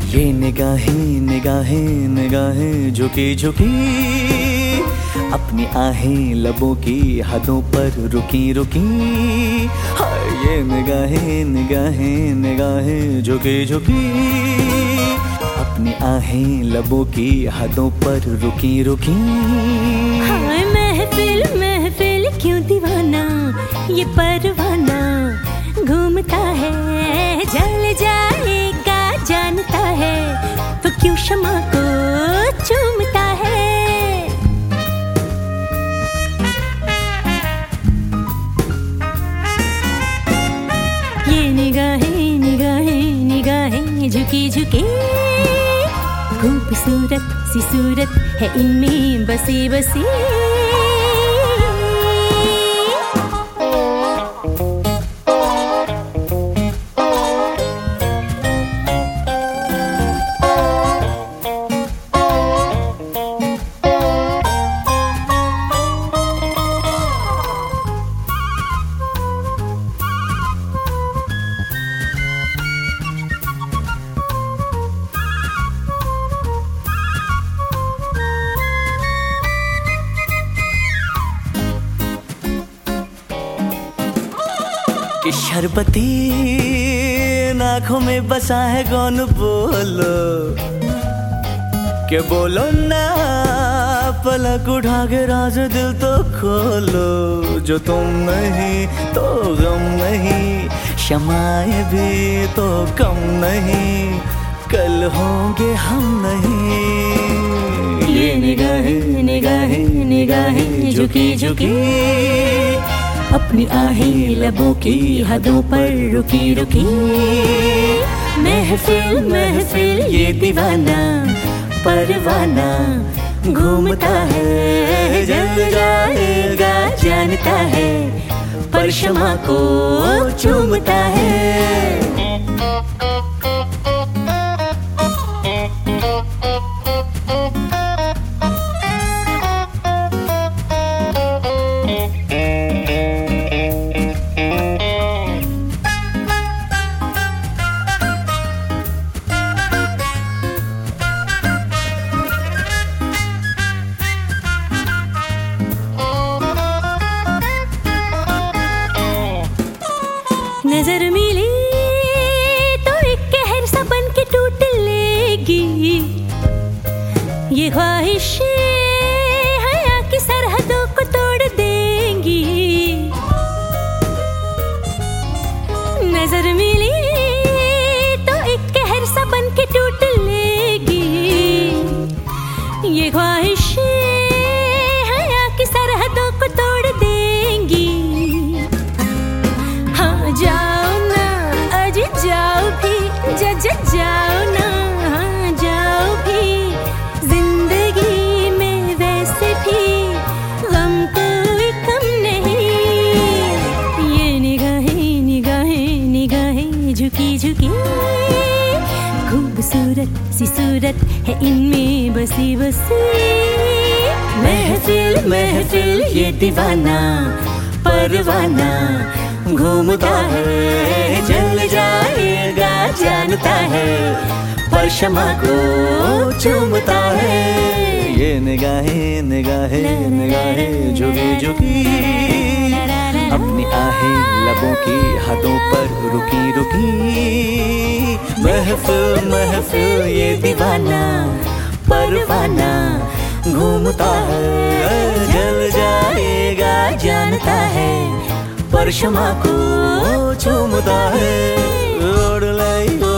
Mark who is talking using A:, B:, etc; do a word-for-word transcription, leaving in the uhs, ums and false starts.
A: ये निगाहें निगाहें निगाहें झुकी झुकी, अपनी आहें लबों की हदों पर रुकी रुकी। हाय ये निगाहें निगाहें निगाहें झुकी झुकी, अपनी आहें लबों की हदों पर रुकी रुकी।
B: हाय महफिल महफिल क्यों दीवाना, ये परवाना घूमता है, जल जाएगा जानता है, तो क्यों शमा को चूमता है। ये निगाहें निगाहें निगाहें झुकी झुकी, खूबसूरत सी सूरत है इनमें बसी बसी।
A: कि शरबती आँखों में बसा है कौन, बोलो के बोलो ना, पलक उठा के राज दिल तो खोलो। जो तुम नहीं तो गम नहीं, शमाए भी तो कम नहीं, कल होंगे हम नहीं।
B: ये निगाहें निगाहें निगाहें झुकी झुकी, अपनी आहें लबों की हदों पर रुकी रुकी। महफिल महफिल ये दीवाना परवाना घूमता है, जल जाएगा जानता है, पर शमा को चूमता है। नजर मिली तो एक कहर सा बन के टूट लेगी, ये ख्वाहिशें हया की सरहदों को तोड़ देंगी। नजर मिली तो एक कहर सा बन के टूट लेगी, ये ख्वाहिशें हया की सरहदों को तोड़ देंगी। हाँ जाओ ना अजी जाओ भी, जा जा जाओ ना, हाँ जाओ भी, जिंदगी में वैसे भी गम कोई कम नहीं। ये निगाहें निगाहें निगाहें झुकी झुकी, खूबसूरत सी सूरत है इनमें बसी बसी। महफिल महफिल ये दीवाना परवाना घूमता है, जल जाएगा जानता है, पर शमा को चूमता है।
A: ये निगाहें निगाहें निगाहें झुकी झुकी, अपनी आहें लबों की हदों पर रुकी रुकी। महफिल महफिल ये दीवाना परवाना घूमता है, जल जाएगा जानता है, पर शमा को चूमता है।